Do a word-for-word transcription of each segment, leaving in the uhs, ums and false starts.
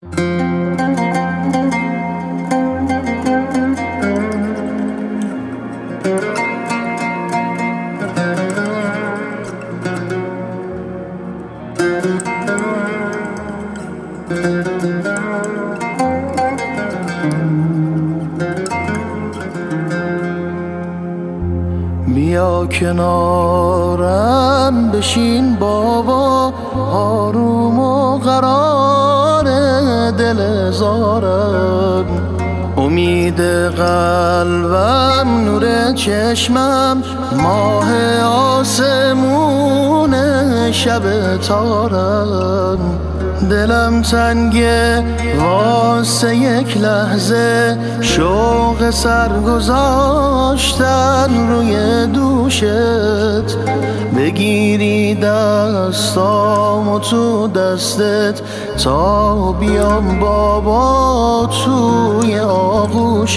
بیا کنارم بشین بابا، آروم و قرار دل زارم. امید قلبم، نور چشمم، ماه آسمون شب تارم. دلم تنگه واسه یک لحظه، شوق سر گذاشتن روی دوشت. بگیری دستامو تو دستت تا بیام بابا توی آغوشت.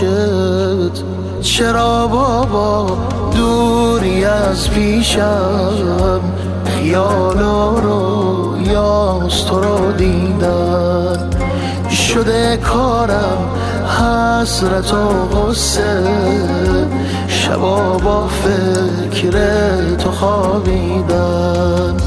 چرا بابا دوری از پیشم، خیال و رویاست تو رو دیدن. شده کارم حسرت و غصه، شبا با فکر تو خوابیدن.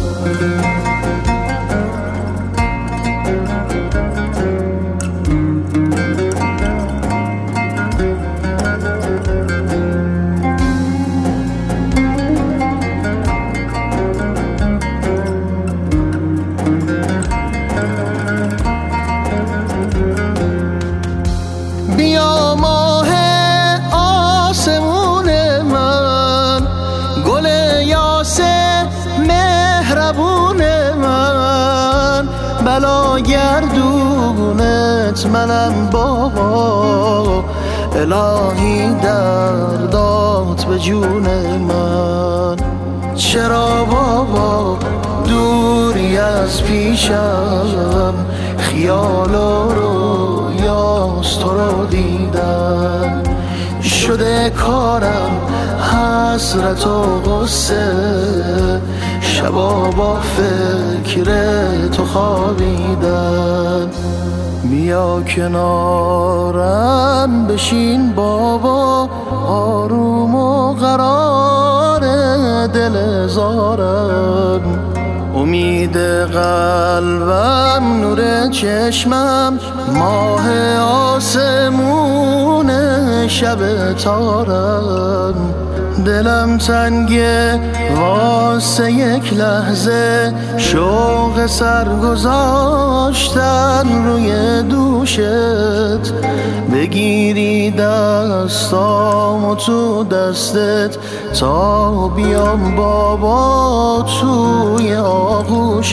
بیا ماه آسمون من، گل یاسه مهربون من. بلا گردونت منم بابا، الهی دردات به جون من. چرا بابا دوری از پیشم، خیال و رویاست تو رو دیدن. شده کارم حسرت و غصه، شبا با فکر تو خوابیدن. بیا کنارم بشین بابا، آروم و قرار دل زارم. امید قلبم، نور چشمم، ماه آسمون شب تارم. دلم تنگه واسه یک لحظه، شوق سر گذاشتن روی دوشت. بگیری دستامو تو دستت تا بیام بابا توی آغوشت.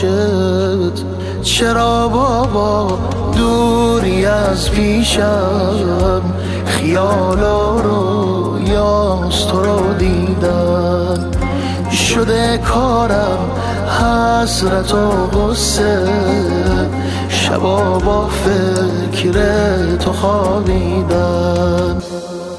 چرا بابا دوری از پیشم، خیال و رویاست تو رو دیدن. شده کارم حسرت و غصه، شبا با فکر تو خوابیدن.